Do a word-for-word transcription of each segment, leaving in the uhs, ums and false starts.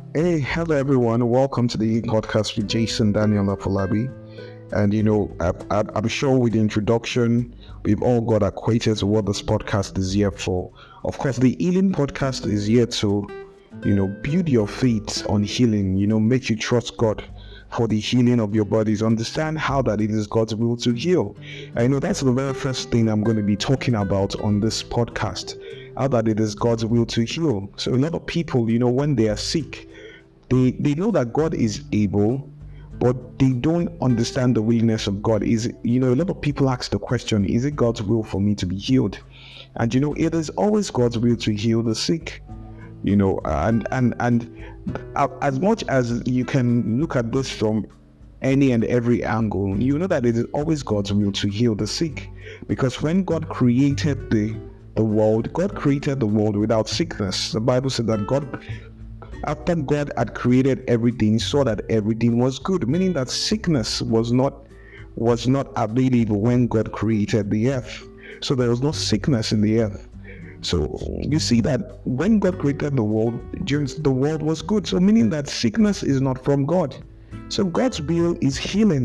Hey, hello everyone. Welcome to the podcast with Jason Daniel Afolabi. And you know, I, I, I'm sure with the introduction, we've all got acquainted to what this podcast is here for. Of course, the healing podcast is here to, you know, build your faith on healing. You know, make you trust God for the healing of your bodies. Understand how that it is God's will to heal. I know that's the very first thing I'm going to be talking about on this podcast. How that it is God's will to heal. So a lot of people, you know, when they are sick, They they know that God is able, but they don't understand the willingness of God. Is you know, a lot of people ask the question, is it God's will for me to be healed? And you know, it is always God's will to heal the sick. You know, and and and as much as you can look at this from any and every angle, you know that it is always God's will to heal the sick. Because when God created the the world, God created the world without sickness. The Bible said that God After God had created everything, saw that everything was good, meaning that sickness was not was not available when God created the earth. So there was no sickness in the earth. So you see that when God created the world, the world was good. So meaning that sickness is not from God. So God's will is healing.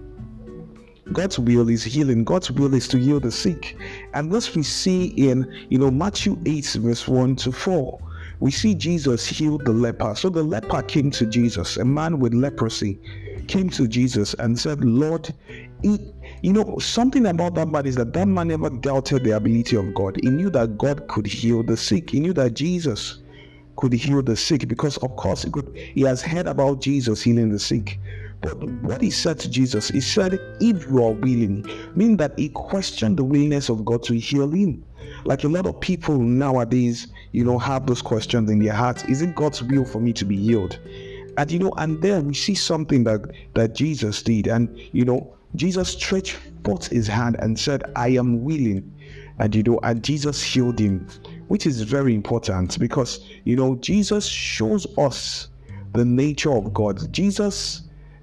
God's will is healing. God's will is to heal the sick. And this we see in, you know, Matthew eight, verse one to four. We see Jesus healed the leper. So the leper came to Jesus. A man with leprosy came to Jesus and said, Lord, he, you know, something about that man is that that man never doubted the ability of God. He knew that God could heal the sick. He knew that Jesus could heal the sick because, of course, he, could, he has heard about Jesus healing the sick. But what he said to Jesus, he said, if you are willing, meaning that he questioned the willingness of God to heal him. Like a lot of people nowadays, you know, have those questions in their hearts. Is it God's will for me to be healed? And, you know, and then we see something that, that Jesus did. And, you know, Jesus stretched forth his hand and said, I am willing. And, you know, and Jesus healed him, which is very important because, you know, Jesus shows us the nature of God. Jesus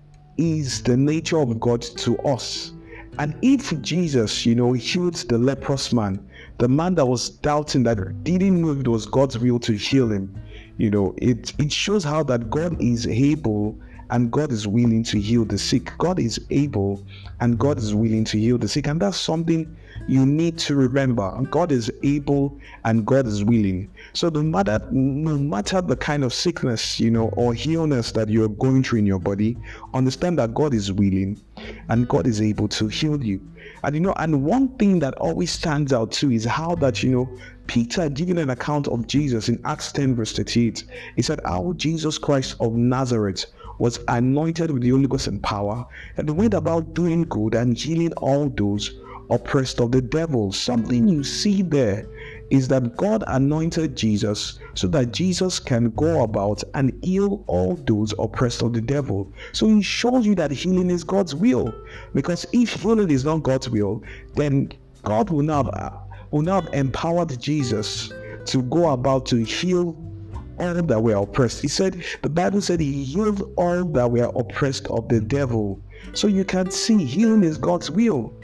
is the nature of God to us. And if Jesus, you know, healed the leprous man, the man that was doubting, that didn't know it was God's will to heal him, you know, it, it shows how that God is able and God is willing to heal the sick. God is able and God is willing to heal the sick. And that's something you need to remember. God is able and God is willing. So no matter, no matter the kind of sickness, you know, or illness that you're going through in your body, understand that God is willing and God is able to heal you. And you know, and one thing that always stands out too is how that, you know, Peter giving an account of Jesus in Acts ten verse thirty-eight, he said how Jesus Christ of Nazareth was anointed with the Holy Ghost and power, and went about doing good and healing all those oppressed of the devil. Something you see there is that God anointed Jesus so that Jesus can go about and heal all those oppressed of the devil. So he shows you that healing is God's will, because if healing is not God's will, then God will not will not have empowered Jesus to go about to heal all that were oppressed. He said, the Bible said he healed all that were oppressed of the devil. So you can see healing is God's will.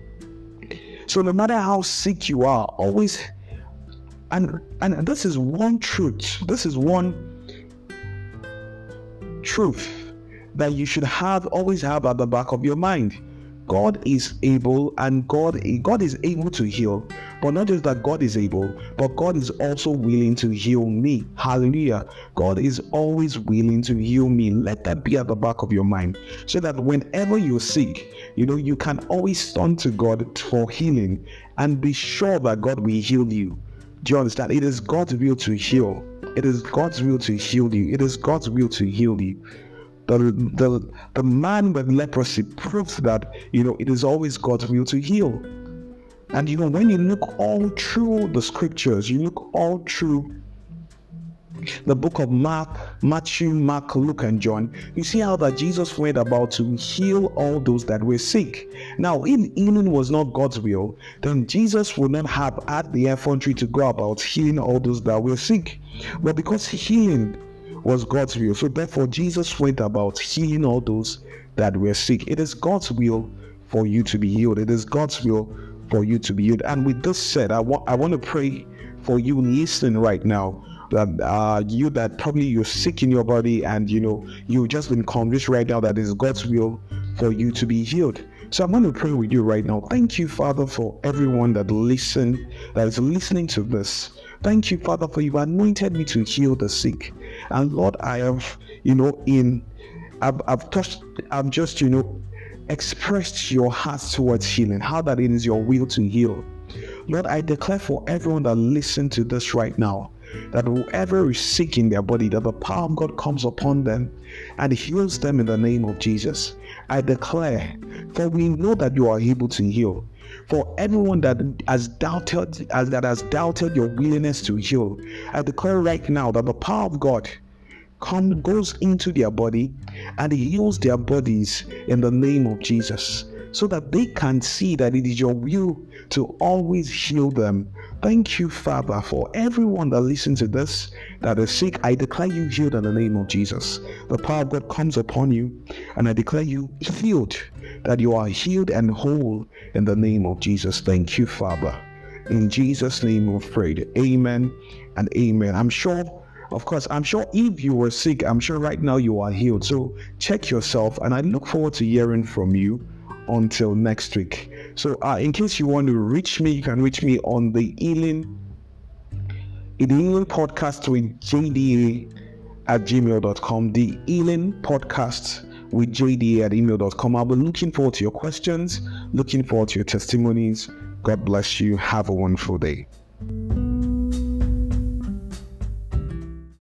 So no matter how sick you are, always, and and this is one truth, this is one truth that you should have, always have at the back of your mind. God is able and God, God is able to heal. But not just that God is able, but God is also willing to heal me. Hallelujah. God is always willing to heal me. Let that be at the back of your mind, so that whenever you're sick, you know, you can always turn to God for healing and be sure that God will heal you. Do you understand? It is God's will to heal. It is God's will to heal you. It is God's will to heal you. The, the, the man with leprosy proves that, you know, it is always God's will to heal. And you know, when you look all through the scriptures, you look all through the book of Mark, Matthew, Mark, Luke, and John, you see how that Jesus went about to heal all those that were sick. Now, if healing was not God's will, then Jesus would not have had the effrontery to go about healing all those that were sick. But because healing was God's will, so therefore Jesus went about healing all those that were sick. It is God's will for you to be healed. It is God's will for you to be healed. And with this said, I want I want to pray for you listening right now. that uh, you that probably you're sick in your body, and you know you've just been convinced right now that it's God's will for you to be healed. So I'm going to pray with you right now. Thank you, Father, for everyone that listen, that is listening to this. Thank you, Father, for you've anointed me to heal the sick. And Lord, I have, you know, in, I've, I've touched, I've just, you know, expressed your heart towards healing, how that it is your will to heal. Lord, I declare for everyone that listen to this right now, that whoever is sick in their body, that the power of God comes upon them and heals them in the name of Jesus. I declare, for we know that you are able to heal. For everyone that has doubted, as that has doubted your willingness to heal, I declare right now that the power of God come goes into their body and heals their bodies in the name of Jesus, so that they can see that it is your will to always heal them. Thank you, Father, for everyone that listens to this that is sick. I declare you healed in the name of Jesus. The power of God comes upon you, and I declare you healed, that you are healed and whole in the name of Jesus. Thank you, Father. In Jesus' name we've prayed. Amen and amen. I'm sure, of course, I'm sure if you were sick, I'm sure right now you are healed. So check yourself, and I look forward to hearing from you until next week. So uh, in case you want to reach me, you can reach me on the healing, the healing podcast with J D A at gmail dot com, the healing podcast with J D A at email dot com. I'll be looking forward to your questions, looking forward to your testimonies. God bless you. Have a wonderful day.